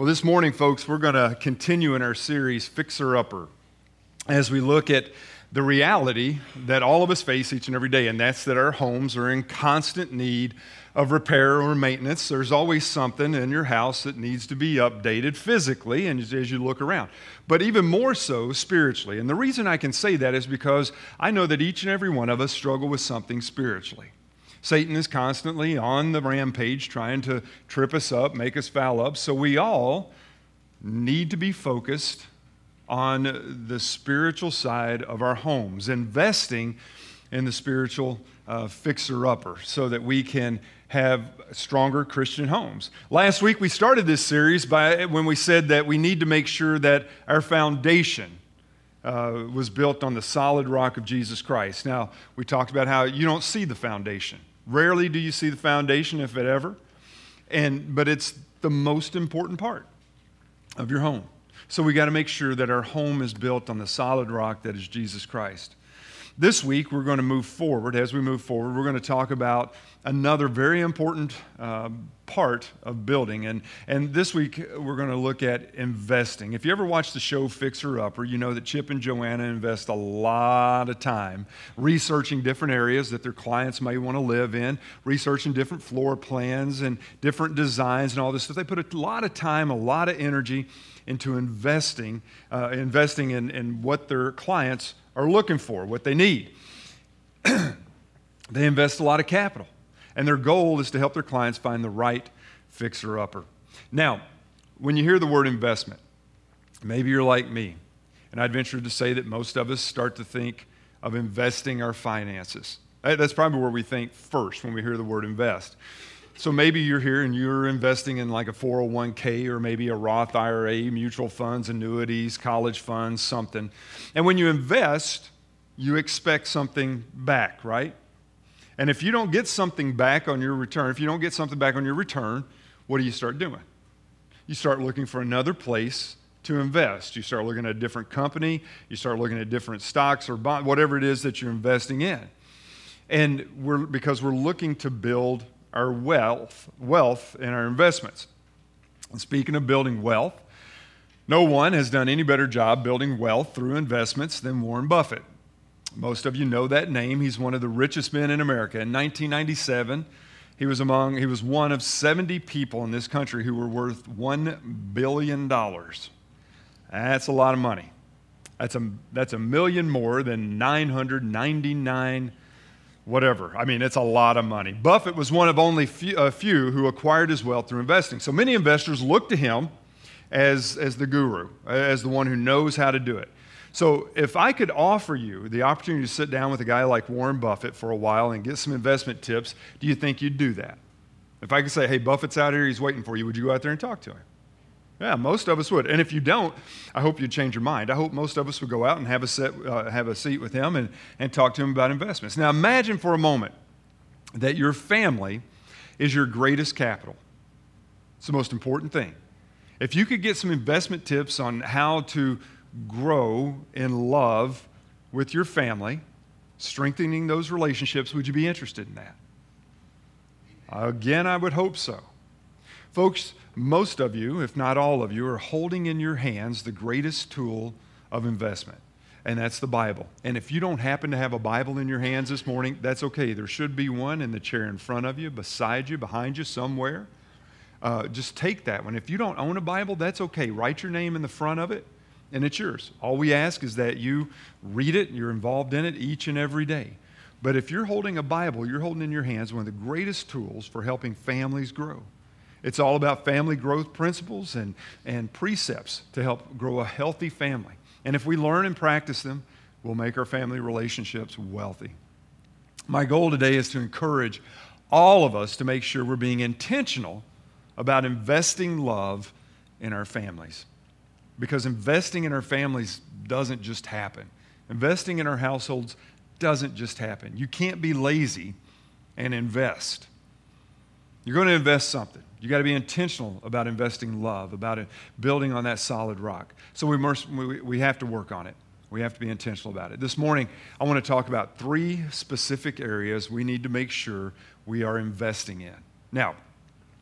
Well, this morning, folks, we're going to continue in our series, Fixer Upper, as we look at the reality that all of us face each and every day, and that's that our homes are in constant need of repair or maintenance. There's always something in your house that needs to be updated physically and as you look around, but even more so spiritually. And the reason I can say that is because I know that each and every one of us struggle with something spiritually. Satan is constantly on the rampage trying to trip us up, make us foul up. So we all need to be focused on the spiritual side of our homes, investing in the spiritual fixer-upper so that we can have stronger Christian homes. Last week we started this series when we said that we need to make sure that our foundation was built on the solid rock of Jesus Christ. Now, we talked about how you don't see the foundation. Rarely do you see the foundation, if it ever. But it's the most important part of your home. So we got to make sure that our home is built on the solid rock that is Jesus Christ. This week, we're going to move forward. As we move forward, we're going to talk about another very important part of building. And this week, we're going to look at investing. If you ever watch the show Fixer Upper, you know that Chip and Joanna invest a lot of time researching different areas that their clients may want to live in, researching different floor plans and different designs and all this stuff. They put a lot of time, a lot of energy into investing in what their clients are looking for, what they need. They invest a lot of capital, and their goal is to help their clients find the right fixer-upper. Now, when you hear the word investment, maybe you're like me, and I'd venture to say that most of us start to think of investing our finances. That's probably where we think first when we hear the word invest. So maybe you're here and you're investing in like a 401k or maybe a Roth IRA, mutual funds, annuities, college funds, something. And when you invest, you expect something back, right? And if you don't get something back on your return, what do you start doing? You start looking for another place to invest. You start looking at a different company. You start looking at different stocks or bonds, whatever it is that you're investing in. And because we're looking to build our wealth in our investments. And speaking of building wealth, no one has done any better job building wealth through investments than Warren Buffett. Most of you know that name. He's one of the richest men in America. In 1997, he was one of 70 people in this country who were worth $1 billion. That's a lot of money. That's a million more than 999 whatever. I mean, it's a lot of money. Buffett was one of only a few who acquired his wealth through investing. So many investors look to him as the guru, as the one who knows how to do it. So if I could offer you the opportunity to sit down with a guy like Warren Buffett for a while and get some investment tips, do you think you'd do that? If I could say, hey, Buffett's out here, he's waiting for you, would you go out there and talk to him? Yeah, most of us would. And if you don't, I hope you'd change your mind. I hope most of us would go out and have a seat with him and talk to him about investments. Now imagine for a moment that your family is your greatest capital. It's the most important thing. If you could get some investment tips on how to grow in love with your family, strengthening those relationships, would you be interested in that? Again, I would hope so. Folks, most of you, if not all of you, are holding in your hands the greatest tool of investment, and that's the Bible. And if you don't happen to have a Bible in your hands this morning, that's okay. There should be one in the chair in front of you, beside you, behind you, somewhere. Just take that one. If you don't own a Bible, that's okay. Write your name in the front of it, and it's yours. All we ask is that you read it, you're involved in it each and every day. But if you're holding a Bible, you're holding in your hands one of the greatest tools for helping families grow. It's all about family growth principles and precepts to help grow a healthy family. And if we learn and practice them, we'll make our family relationships wealthy. My goal today is to encourage all of us to make sure we're being intentional about investing love in our families. Because investing in our families doesn't just happen. Investing in our households doesn't just happen. You can't be lazy and invest. You're going to invest something. You got to be intentional about investing love, about it, building on that solid rock. So we have to work on it. We have to be intentional about it. This morning, I want to talk about 3 specific areas we need to make sure we are investing in. Now,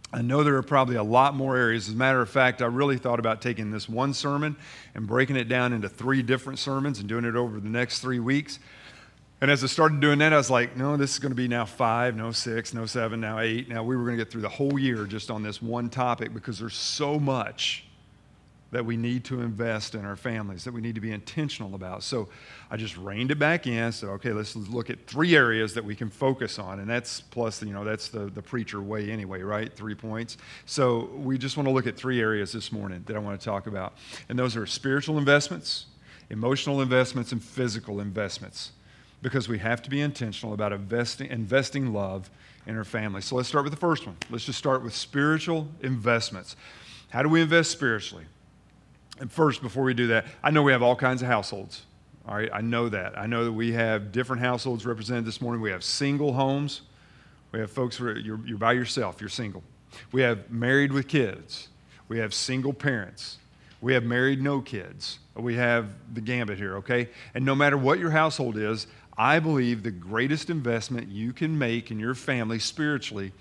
I know there are probably a lot more areas. As a matter of fact, I really thought about taking this one sermon and breaking it down into 3 different sermons and doing it over the next 3 weeks. And as I started doing that, I was like, no, this is going to be now 5, no 6, no 7, now 8. Now we were going to get through the whole year just on this one topic because there's so much that we need to invest in our families, that we need to be intentional about. So I just reined it back in, said, okay, let's look at 3 areas that we can focus on. And that's plus, that's the preacher way anyway, right? 3 points. So we just want to look at 3 areas this morning that I want to talk about. And those are spiritual investments, emotional investments, and physical investments. Because we have to be intentional about investing love in our family. So let's start with the first one. Let's just start with spiritual investments. How do we invest spiritually? And first, before we do that, I know we have all kinds of households. All right, I know that. I know that we have different households represented this morning. We have single homes. We have folks where you're by yourself, you're single. We have married with kids. We have single parents. We have married, no kids. We have the gambit here, okay? And no matter what your household is, I believe the greatest investment you can make in your family spiritually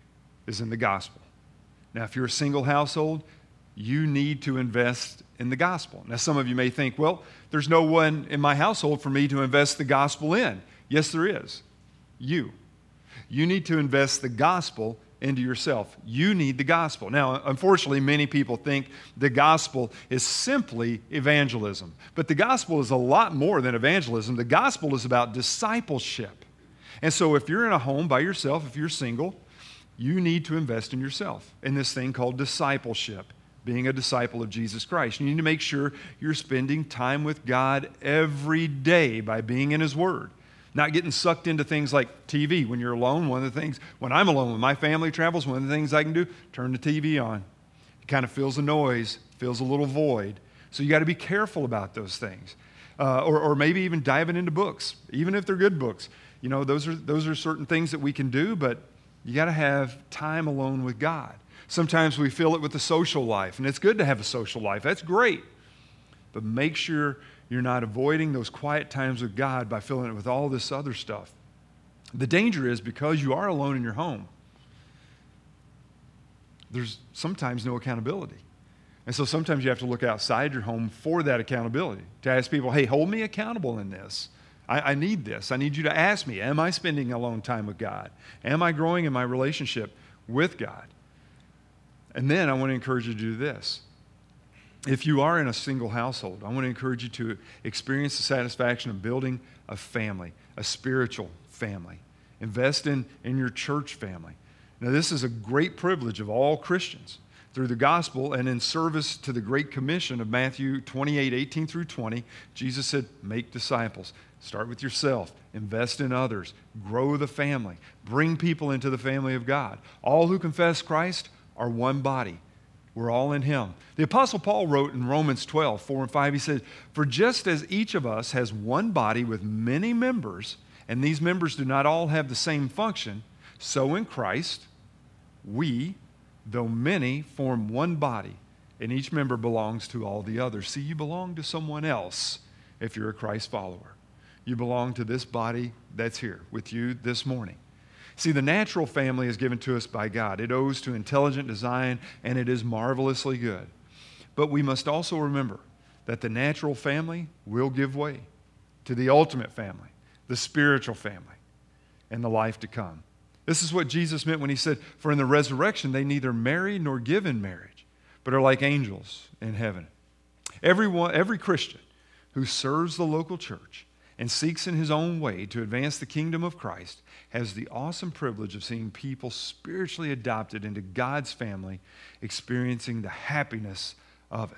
is in the gospel. Now, if you're a single household, you need to invest in the gospel. Now, some of you may think, well, there's no one in my household for me to invest the gospel in. Yes, there is. You. You need to invest the gospel into yourself. You need the gospel. Now, unfortunately, many people think the gospel is simply evangelism. But the gospel is a lot more than evangelism. The gospel is about discipleship. And so if you're in a home by yourself, if you're single, you need to invest in yourself in this thing called discipleship. Being a disciple of Jesus Christ. You need to make sure you're spending time with God every day by being in His Word. Not getting sucked into things like TV. When you're alone, one of the things, when I'm alone, when my family travels, one of the things I can do, turn the TV on. It kind of fills a noise, fills a little void. So you got to be careful about those things. Or maybe even diving into books, even if they're good books. Those are certain things that we can do, but you got to have time alone with God. Sometimes we fill it with the social life, and it's good to have a social life. That's great. But make sure you're not avoiding those quiet times with God by filling it with all this other stuff. The danger is because you are alone in your home, there's sometimes no accountability. And so sometimes you have to look outside your home for that accountability, to ask people, hey, hold me accountable in this. I need this. I need you to ask me, am I spending alone time with God? Am I growing in my relationship with God? And then I want to encourage you to do this. If you are in a single household, I want to encourage you to experience the satisfaction of building a family, a spiritual family. Invest in your church family. Now, this is a great privilege of all Christians. Through the gospel and in service to the Great Commission of Matthew 28:18 through 20, Jesus said, make disciples. Start with yourself. Invest in others. Grow the family. Bring people into the family of God. All who confess Christ are one body. We're all in Him. The Apostle Paul wrote in Romans 12:4-5, he said, for just as each of us has one body with many members, and these members do not all have the same function, so in Christ, we, though many, form one body, and each member belongs to all the others. See, you belong to someone else if you're a Christ follower. You belong to this body that's here with you this morning. See, the natural family is given to us by God. It owes to intelligent design, and it is marvelously good. But we must also remember that the natural family will give way to the ultimate family, the spiritual family, and the life to come. This is what Jesus meant when He said, for in the resurrection they neither marry nor give in marriage, but are like angels in heaven. Every Christian who serves the local church and seeks in his own way to advance the kingdom of Christ has the awesome privilege of seeing people spiritually adopted into God's family, experiencing the happiness of it.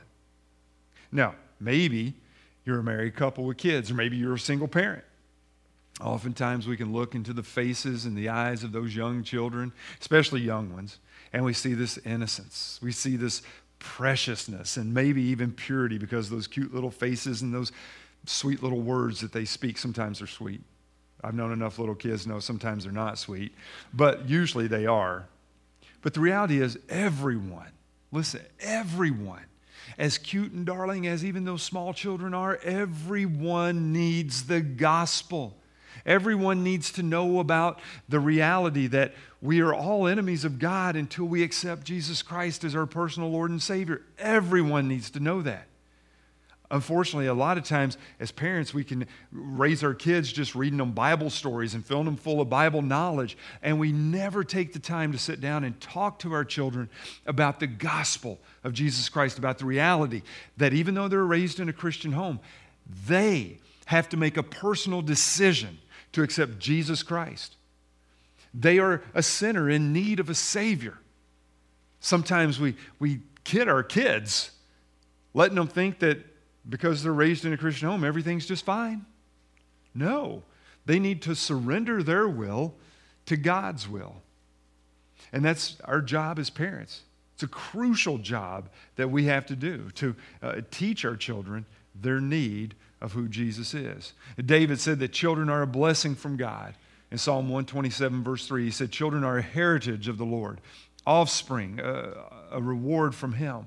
Now, maybe you're a married couple with kids, or maybe you're a single parent. Oftentimes we can look into the faces and the eyes of those young children, especially young ones, and we see this innocence. We see this preciousness and maybe even purity because those cute little faces and those sweet little words that they speak, sometimes they're sweet. I've known enough little kids to know sometimes they're not sweet, but usually they are. But the reality is everyone, listen, everyone, as cute and darling as even those small children are, everyone needs the gospel. Everyone needs to know about the reality that we are all enemies of God until we accept Jesus Christ as our personal Lord and Savior. Everyone needs to know that. Unfortunately, a lot of times as parents, we can raise our kids just reading them Bible stories and filling them full of Bible knowledge, and we never take the time to sit down and talk to our children about the gospel of Jesus Christ, about the reality that even though they're raised in a Christian home, they have to make a personal decision to accept Jesus Christ. They are a sinner in need of a Savior. Sometimes we kid our kids, letting them think that because they're raised in a Christian home, everything's just fine. No, they need to surrender their will to God's will. And that's our job as parents. It's a crucial job that we have to do, to teach our children their need of who Jesus is. David said that children are a blessing from God. In Psalm 127, verse 3, he said, children are a heritage of the Lord, offspring, a reward from Him.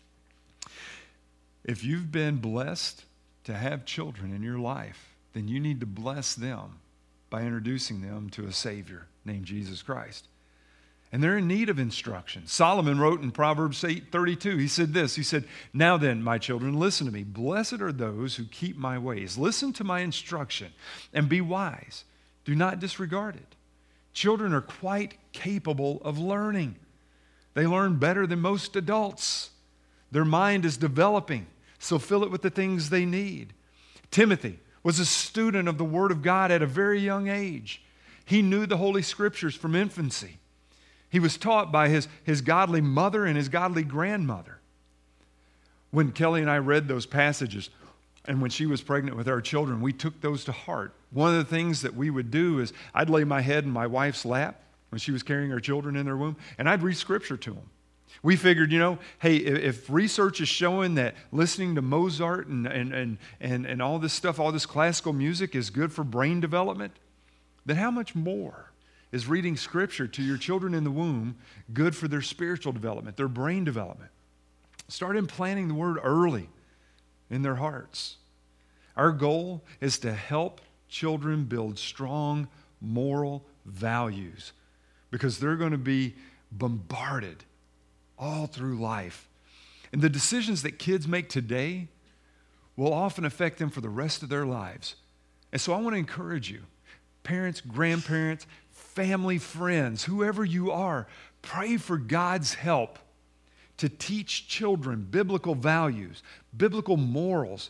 If you've been blessed to have children in your life, then you need to bless them by introducing them to a Savior named Jesus Christ. And they're in need of instruction. Solomon wrote in Proverbs 8:32, he said this, he said, now then, my children, listen to me. Blessed are those who keep my ways. Listen to my instruction and be wise. Do not disregard it. Children are quite capable of learning. They learn better than most adults. Their mind is developing, so fill it with the things they need. Timothy was a student of the Word of God at a very young age. He knew the Holy Scriptures from infancy. He was taught by his godly mother and his godly grandmother. When Kelly and I read those passages, and when she was pregnant with our children, we took those to heart. One of the things that we would do is I'd lay my head in my wife's lap when she was carrying her children in their womb, and I'd read Scripture to them. We figured, hey, if research is showing that listening to Mozart and all this stuff, all this classical music is good for brain development, then how much more is reading Scripture to your children in the womb good for their spiritual development, their brain development? Start implanting the Word early in their hearts. Our goal is to help children build strong moral values because they're going to be bombarded all through life. And the decisions that kids make today will often affect them for the rest of their lives. And so I want to encourage you, parents, grandparents, family, friends, whoever you are, pray for God's help to teach children biblical values, biblical morals,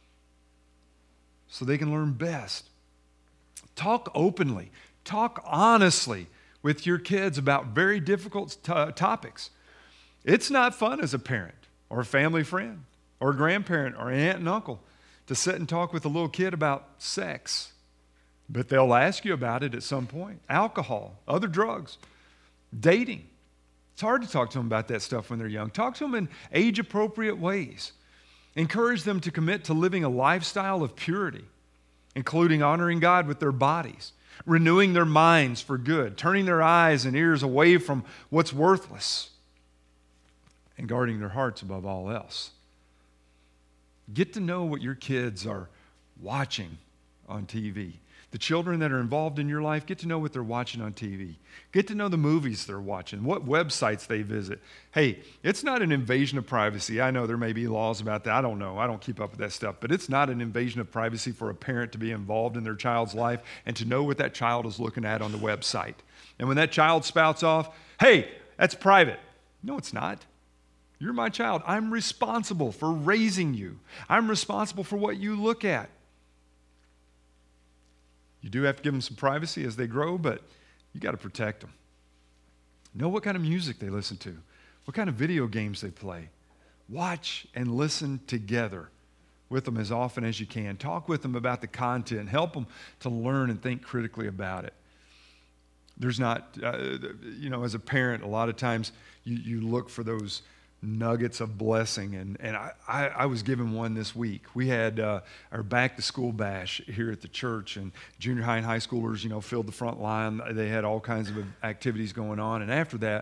so they can learn best. Talk openly, talk honestly with your kids about very difficult topics. It's not fun as a parent or a family friend or a grandparent or an aunt and uncle to sit and talk with a little kid about sex. But they'll ask you about it at some point. Alcohol, other drugs, dating. It's hard to talk to them about that stuff when they're young. Talk to them in age-appropriate ways. Encourage them to commit to living a lifestyle of purity, including honoring God with their bodies, renewing their minds for good, turning their eyes and ears away from what's worthless, and guarding their hearts above all else. Get to know what your kids are watching on TV. The children that are involved in your life, get to know what they're watching on TV. Get to know the movies they're watching, what websites they visit. Hey, it's not an invasion of privacy. I know there may be laws about that. I don't know. I don't keep up with that stuff. But it's not an invasion of privacy for a parent to be involved in their child's life and to know what that child is looking at on the website. And when that child spouts off, hey, that's private. No, it's not. You're my child. I'm responsible for raising you. I'm responsible for what you look at. You do have to give them some privacy as they grow, but you got to protect them. Know what kind of music they listen to, what kind of video games they play. Watch and listen together with them as often as you can. Talk with them about the content. Help them to learn and think critically about it. There's not, as a parent, a lot of times you look for those nuggets of blessing, and I was given one this week. We had our back to school bash here at the church, and junior high and high schoolers filled the front line. They had all kinds of activities going on, and after that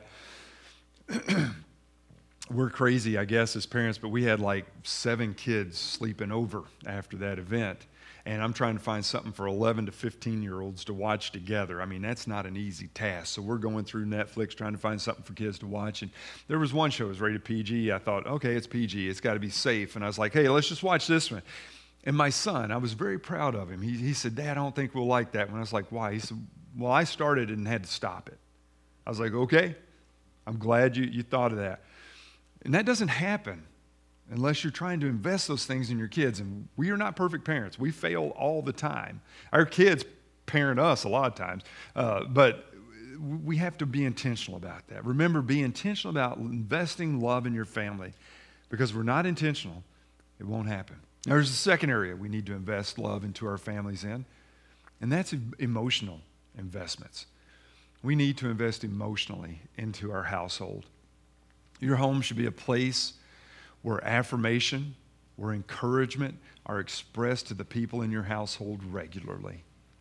we're crazy, I guess, as parents, but we had like 7 kids sleeping over after that event. and I'm trying to find something for 11 to 15-year-olds to watch together. I mean, that's not an easy task. So we're going through Netflix trying to find something for kids to watch, and there was one show that was rated PG. I thought, okay, it's PG. It's got to be safe. And I was like, hey, let's just watch this one. And my son, I was very proud of him. He said, Dad, I don't think we'll like that one. I was like, why? He said, well, I started and had to stop it. I was like, okay, I'm glad you thought of that. And that doesn't happen unless you're trying to invest those things in your kids. And we are not perfect parents. We fail all the time. Our kids parent us a lot of times, but we have to be intentional about that. Remember, be intentional about investing love in your family, because if we're not intentional, it won't happen. Now, there's a second area we need to invest love into our families in, and that's emotional investments. We need to invest emotionally into our household. Your home should be a place where affirmation, where encouragement are expressed to the people in your household regularly.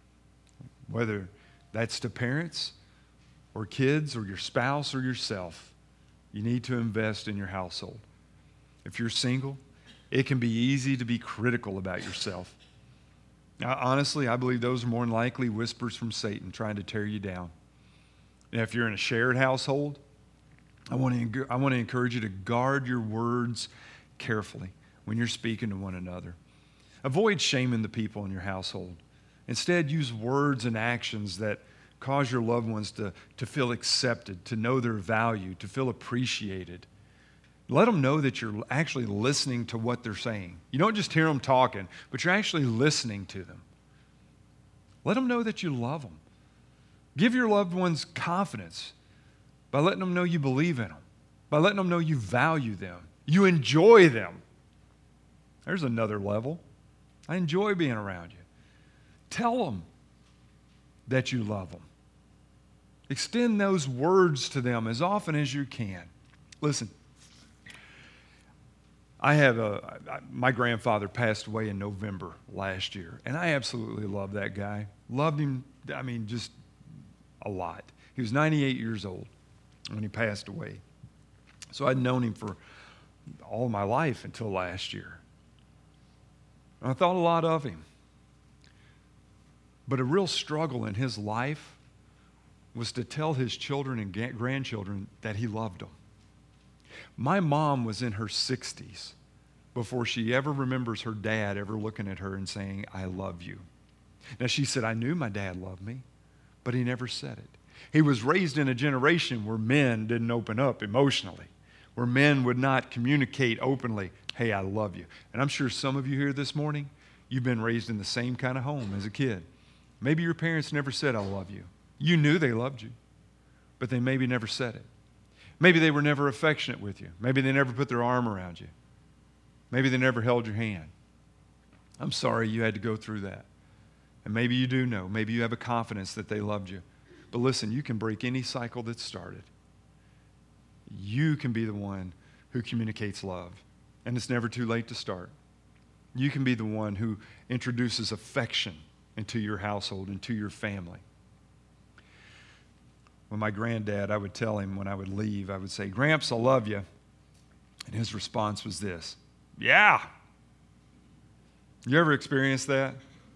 Whether that's to parents or kids or your spouse or yourself, you need to invest in your household. If you're single, it can be easy to be critical about yourself. Now, honestly, I believe those are more than likely whispers from Satan trying to tear you down. And if you're in a shared household, I want to encourage you to guard your words carefully when you're speaking to one another. Avoid shaming the people in your household. Instead, use words and actions that cause your loved ones to feel accepted, to know their value, to feel appreciated. Let them know that you're actually listening to what they're saying. You don't just hear them talking, but you're actually listening to them. Let them know that you love them. Give your loved ones confidence by letting them know you believe in them, by letting them know you value them, you enjoy them. There's another level. I enjoy being around you. Tell them that you love them. Extend those words to them as often as you can. Listen, my grandfather passed away in November last year, and I absolutely love that guy. Loved him, just a lot. He was 98 years old when he passed away. So I'd known him for all my life until last year. And I thought a lot of him. But a real struggle in his life was to tell his children and grandchildren that he loved them. My mom was in her 60s before she ever remembers her dad ever looking at her and saying, I love you. Now, she said, I knew my dad loved me, but he never said it. He was raised in a generation where men didn't open up emotionally, where men would not communicate openly, hey, I love you. And I'm sure some of you here this morning, you've been raised in the same kind of home as a kid. Maybe your parents never said, I love you. You knew they loved you, but they maybe never said it. Maybe they were never affectionate with you. Maybe they never put their arm around you. Maybe they never held your hand. I'm sorry you had to go through that. And maybe you do know. Maybe you have a confidence that they loved you. But listen, you can break any cycle that's started. You can be the one who communicates love. And it's never too late to start. You can be the one who introduces affection into your household, into your family. When my granddad, I would tell him when I would leave, I would say, Gramps, I love you. And his response was this, yeah. You ever experienced that?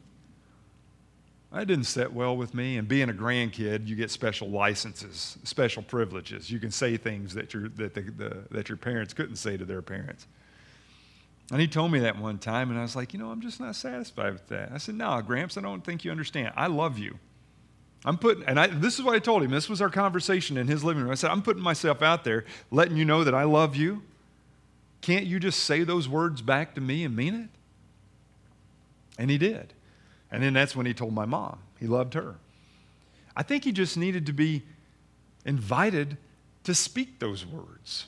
That didn't sit well with me. And being a grandkid, you get special licenses, special privileges. You can say things that your parents couldn't say to their parents. And he told me that one time, and I was like, I'm just not satisfied with that. I said, no, Gramps, I don't think you understand. I love you. This is what I told him. This was our conversation in his living room. I said, I'm putting myself out there, letting you know that I love you. Can't you just say those words back to me and mean it? And he did. And then that's when he told my mom he loved her. I think he just needed to be invited to speak those words.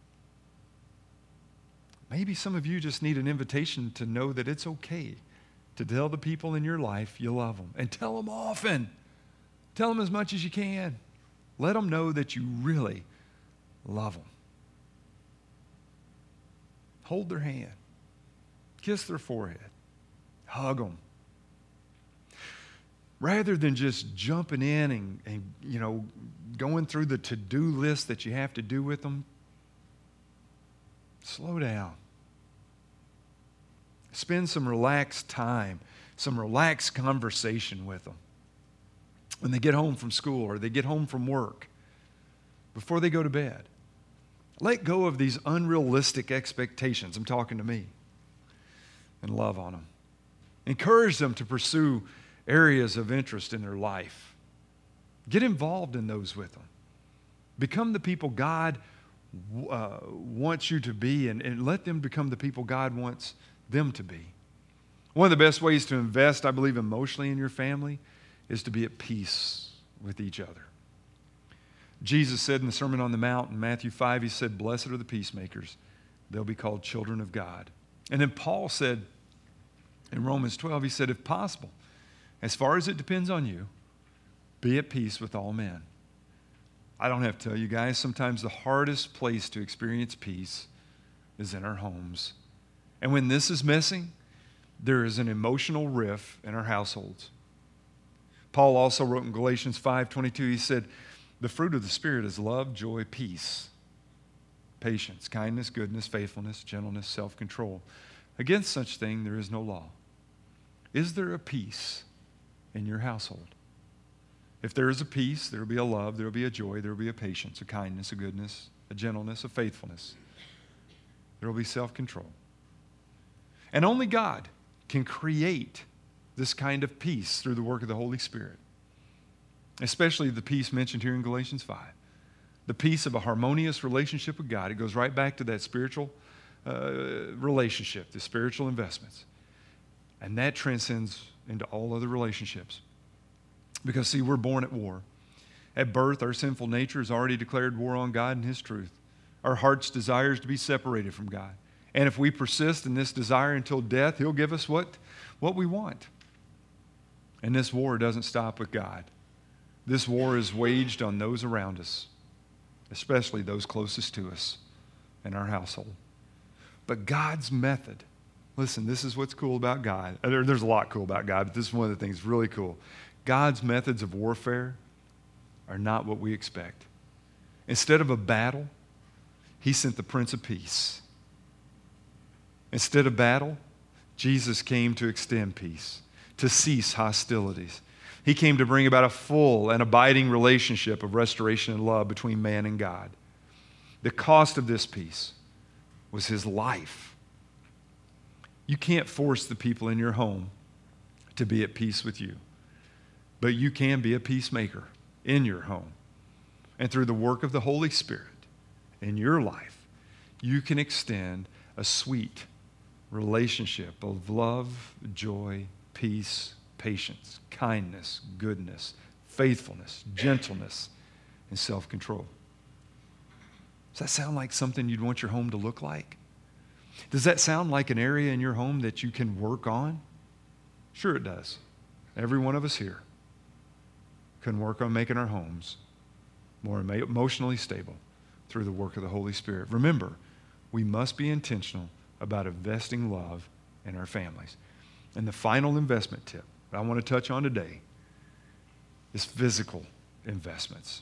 Maybe some of you just need an invitation to know that it's okay to tell the people in your life you love them. And tell them often. Tell them as much as you can. Let them know that you really love them. Hold their hand. Kiss their forehead. Hug them. Rather than just jumping in and going through the to-do list that you have to do with them, slow down. Spend some relaxed time some relaxed conversation with them when they get home from school or they get home from work, before they go to bed. Let go of these unrealistic expectations. I'm talking to me. And love on them. Encourage them to pursue areas of interest in their life. Get involved in those with them. Become the people God wants you to be, and let them become the people God wants them to be. One of the best ways to invest, I believe, emotionally in your family is to be at peace with each other. Jesus said in the Sermon on the Mount in Matthew 5, he said, "Blessed are the peacemakers. They'll be called children of God." And then Paul said in Romans 12, he said, "If possible, as far as it depends on you, be at peace with all men." I don't have to tell you guys, sometimes the hardest place to experience peace is in our homes. And when this is missing, there is an emotional rift in our households. Paul also wrote in Galatians 5:22, he said, "The fruit of the Spirit is love, joy, peace, patience, kindness, goodness, faithfulness, gentleness, self-control. Against such thing there is no law." Is there a peace in your household? If there is a peace, there will be a love, there will be a joy, there will be a patience, a kindness, a goodness, a gentleness, a faithfulness. There will be self-control. And only God can create this kind of peace through the work of the Holy Spirit, especially the peace mentioned here in Galatians 5. The peace of a harmonious relationship with God. It goes right back to that spiritual relationship, the spiritual investments. And that transcends into all other relationships. Because, see, we're born at war. At birth, our sinful nature has already declared war on God and His truth. Our heart's desire is to be separated from God. And if we persist in this desire until death, He'll give us what we want. And this war doesn't stop with God. This war is waged on those around us, especially those closest to us in our household. But God's method, listen, this is what's cool about God. There's a lot cool about God, but this is one of the things really cool. God's methods of warfare are not what we expect. Instead of a battle, He sent the Prince of Peace. Instead of battle, Jesus came to extend peace, to cease hostilities. He came to bring about a full and abiding relationship of restoration and love between man and God. The cost of this peace was His life. You can't force the people in your home to be at peace with you, but you can be a peacemaker in your home. And through the work of the Holy Spirit in your life, you can extend a sweet relationship of love, joy, peace, patience, kindness, goodness, faithfulness, gentleness, and self-control. Does that sound like something you'd want your home to look like? Does that sound like an area in your home that you can work on? Sure it does. Every one of us here can work on making our homes more emotionally stable through the work of the Holy Spirit. Remember, we must be intentional about investing love in our families. And the final investment tip that I want to touch on today is physical investments.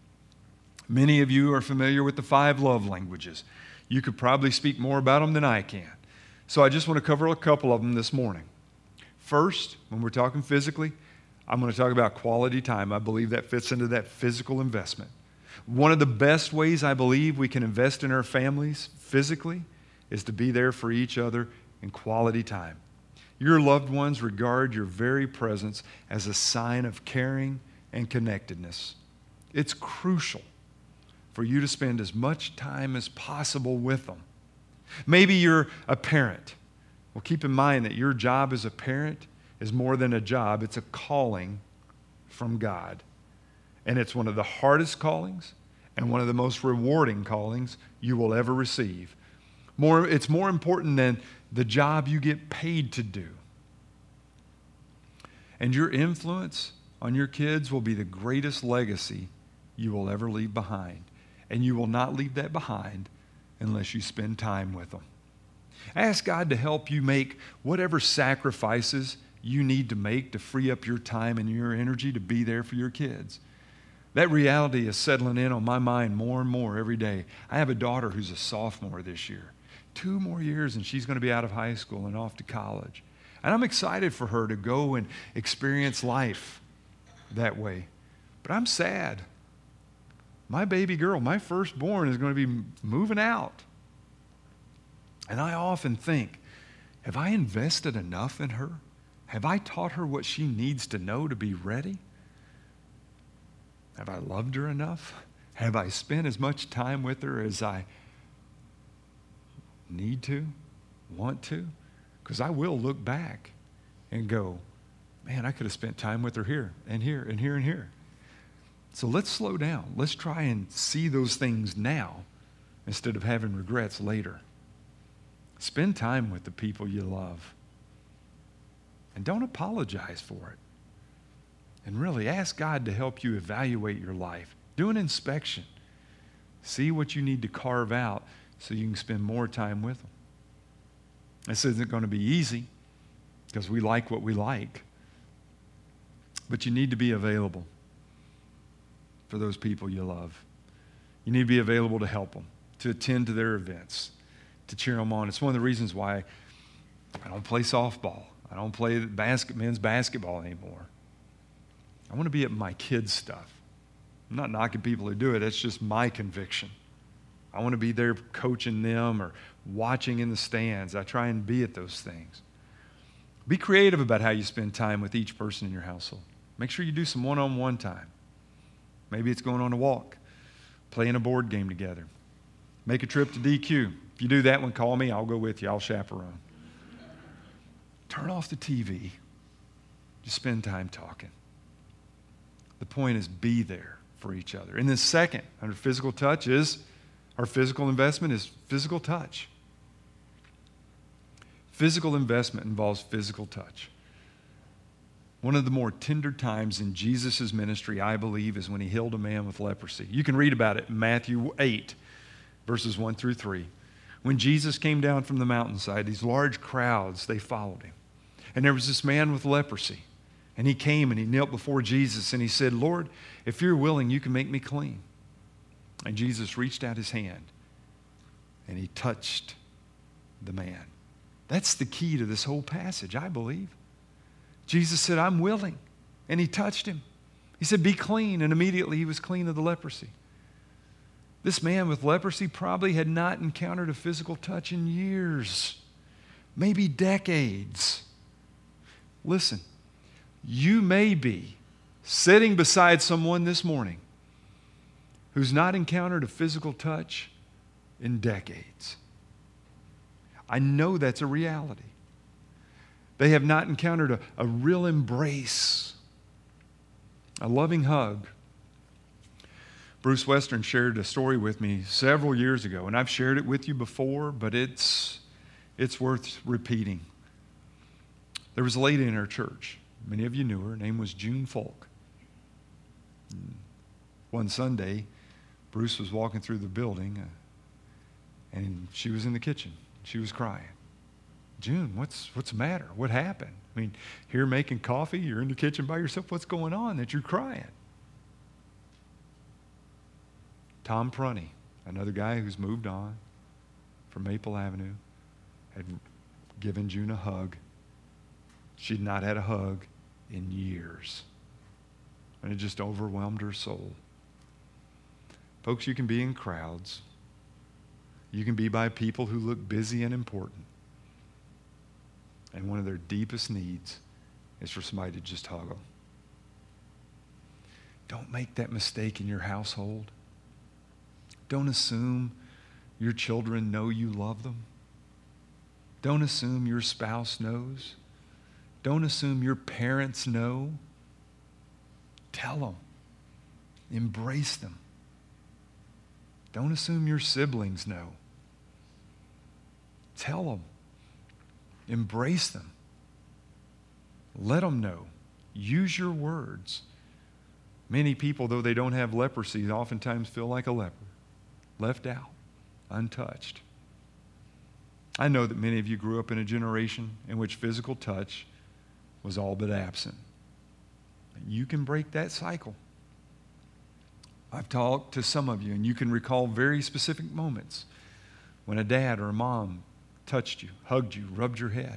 Many of you are familiar with the 5 love languages. You could probably speak more about them than I can. So I just want to cover a couple of them this morning. First, when we're talking physically, I'm going to talk about quality time. I believe that fits into that physical investment. One of the best ways I believe we can invest in our families physically is to be there for each other in quality time. Your loved ones regard your very presence as a sign of caring and connectedness. It's crucial for you to spend as much time as possible with them. Maybe you're a parent. Well, keep in mind that your job as a parent is more than a job. It's a calling from God. And it's one of the hardest callings and one of the most rewarding callings you will ever receive. It's more important than the job you get paid to do. And your influence on your kids will be the greatest legacy you will ever leave behind. And you will not leave that behind unless you spend time with them. Ask God to help you make whatever sacrifices you need to make to free up your time and your energy to be there for your kids. That reality is settling in on my mind more and more every day. I have a daughter who's a sophomore this year. 2 more years and she's going to be out of high school and off to college. And I'm excited for her to go and experience life that way. But I'm sad. My baby girl, my firstborn, is going to be moving out. And I often think, have I invested enough in her? Have I taught her what she needs to know to be ready? Have I loved her enough? Have I spent as much time with her as I need to, want to? Because I will look back and go, man, I could have spent time with her here and here and here and here. So let's slow down. Let's try and see those things now instead of having regrets later. Spend time with the people you love. And don't apologize for it. And really ask God to help you evaluate your life. Do an inspection. See what you need to carve out so you can spend more time with them. This isn't going to be easy because we like what we like. But you need to be available for those people you love. You need to be available to help them, to attend to their events, to cheer them on. It's one of the reasons why I don't play softball. I don't play men's basketball anymore. I want to be at my kids' stuff. I'm not knocking people who do it. It's just my conviction. I want to be there coaching them or watching in the stands. I try and be at those things. Be creative about how you spend time with each person in your household. Make sure you do some one-on-one time. Maybe it's going on a walk, playing a board game together. Make a trip to DQ. If you do that one, call me. I'll go with you. I'll chaperone. Turn off the TV. Just spend time talking. The point is be there for each other. And then second, under physical touch is, our physical investment is physical touch. Physical investment involves physical touch. One of the more tender times in Jesus' ministry, I believe, is when he healed a man with leprosy. You can read about it in Matthew 8, verses 1 through 3. When Jesus came down from the mountainside, these large crowds, they followed him. And there was this man with leprosy. And he came and he knelt before Jesus and he said, Lord, if you're willing, you can make me clean. And Jesus reached out his hand and he touched the man. That's the key to this whole passage, I believe. Jesus said, I'm willing. And he touched him. He said, be clean. And immediately he was clean of the leprosy. This man with leprosy probably had not encountered a physical touch in years, maybe decades. Listen, you may be sitting beside someone this morning who's not encountered a physical touch in decades. I know that's a reality. They have not encountered a real embrace, a loving hug. Bruce Western shared a story with me several years ago, and I've shared it with you before, but it's worth repeating. There was a lady in our church. Many of you knew her. Her name was June Falk. One Sunday, Bruce was walking through the building, and she was in the kitchen. She was crying. June, what's the matter? What happened? I mean, here making coffee, you're in the kitchen by yourself. What's going on that you're crying? Tom Prunty, another guy who's moved on from Maple Avenue, had given June a hug. She'd not had a hug in years. And it just overwhelmed her soul. Folks, you can be in crowds. You can be by people who look busy and important. And one of their deepest needs is for somebody to just hug them. Don't make that mistake in your household. Don't assume your children know you love them. Don't assume your spouse knows. Don't assume your parents know. Tell them. Embrace them. Don't assume your siblings know. Tell them. Embrace them. Let them know. Use your words. Many people, though they don't have leprosy, oftentimes feel like a leper, left out, untouched. I know that many of you grew up in a generation in which physical touch was all but absent. You can break that cycle. I've talked to some of you, and you can recall very specific moments when a dad or a mom touched you, hugged you, rubbed your head.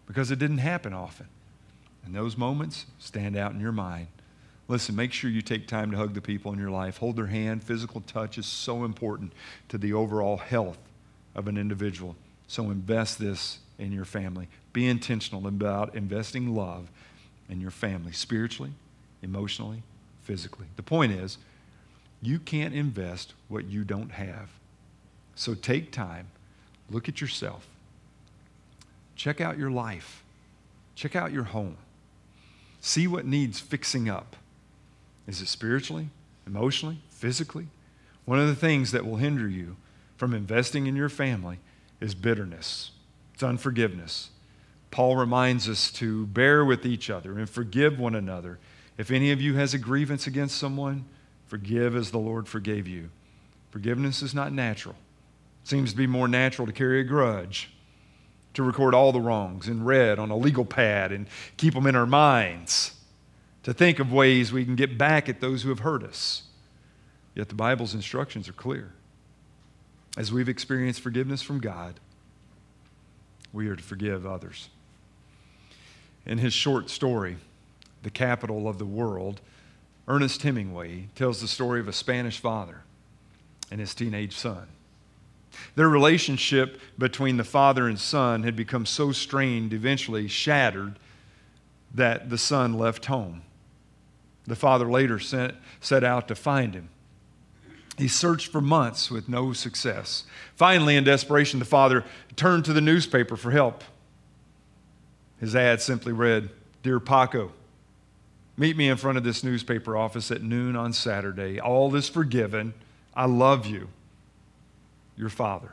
because it didn't happen often. And those moments stand out in your mind. Listen, make sure you take time to hug the people in your life. Hold their hand. Physical touch is so important to the overall health of an individual. So invest this in your family. Be intentional about investing love in your family, spiritually, emotionally, physically. The point is, you can't invest what you don't have. So take time, look at yourself, check out your life, check out your home, see what needs fixing up. Is it spiritually, emotionally, physically? One of the things that will hinder you from investing in your family is bitterness. It's unforgiveness. Paul reminds us to bear with each other and forgive one another. If any of you has a grievance against someone, forgive as the Lord forgave you. Forgiveness is not natural. It seems to be more natural to carry a grudge, to record all the wrongs in red on a legal pad and keep them in our minds, to think of ways we can get back at those who have hurt us. Yet the Bible's instructions are clear. As we've experienced forgiveness from God, we are to forgive others. In his short story, The Capital of the World, Ernest Hemingway tells the story of a Spanish father and his teenage son. Their relationship between the father and son had become so strained, eventually shattered, that the son left home. The father later set out to find him. He searched for months with no success. Finally, in desperation, the father turned to the newspaper for help. His ad simply read, "Dear Paco, meet me in front of this newspaper office at noon on Saturday. All is forgiven. I love you. Your father."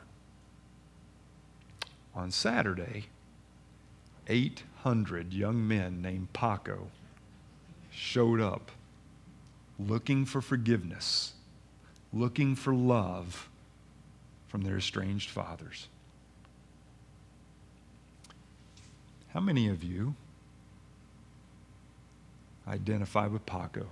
On Saturday, 800 young men named Paco showed up looking for forgiveness, looking for love from their estranged fathers. How many of you identify with Paco?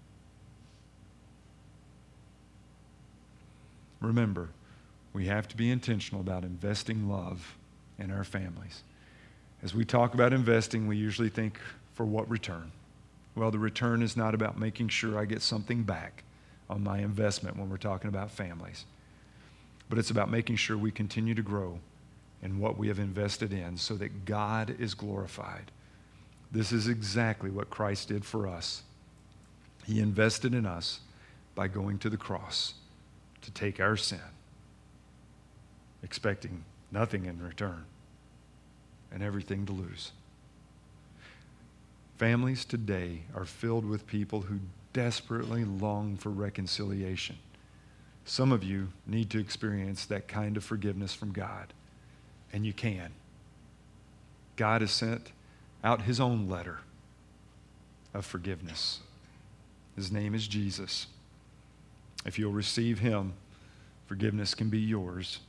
Remember, we have to be intentional about investing love in our families. As we talk about investing, we usually think, for what return? Well, the return is not about making sure I get something back on my investment when we're talking about families, but it's about making sure we continue to grow in what we have invested in so that God is glorified. This is exactly what Christ did for us. He invested in us by going to the cross to take our sin, expecting nothing in return and everything to lose. Families today are filled with people who desperately long for reconciliation. Some of you need to experience that kind of forgiveness from God, and you can. God has sent out his own letter of forgiveness. His name is Jesus. If you'll receive him, forgiveness can be yours